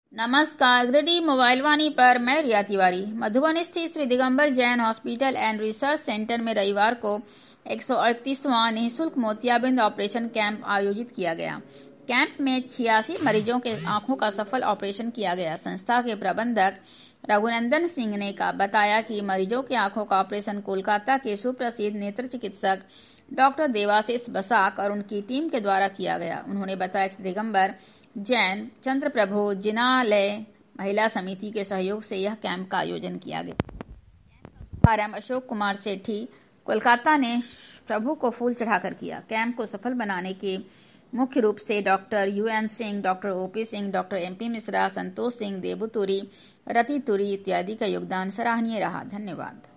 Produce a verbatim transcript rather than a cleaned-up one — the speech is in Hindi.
नमस्कार, ग्रेडी मोबाइल वाणी पर मैं रिया तिवारी। मधुबन स्थित Shri Digambar Jain hospital and research centre में रविवार को एक सौ अड़तीसवां निःशुल्क मोतियाबिंद ऑपरेशन कैंप आयोजित किया गया। कैंप में छियासी मरीजों के आंखों का सफल ऑपरेशन किया गया। संस्था के प्रबंधक रघुनंदन सिंह ने का बताया कि मरीजों की आंखों का ऑपरेशन कोलकाता के सुप्रसिद्ध नेत्र चिकित्सक डॉक्टर देवाशीष बसाक और उनकी टीम के द्वारा किया गया। उन्होंने बताया कि दिगंबर जैन चंद्र प्रभु जिनालय महिला समिति के सहयोग से यह कैंप का आयोजन किया गया। शुभारंभ अशोक कुमार सेठी कोलकाता ने प्रभु को फूल चढ़ाकर किया। कैंप को सफल बनाने के मुख्य रूप से doctor U N Singh, doctor O P Singh, doctor M P Mishra, Santosh Singh, Debu Turi, Rati तुरी इत्यादि का योगदान सराहनीय रहा। धन्यवाद।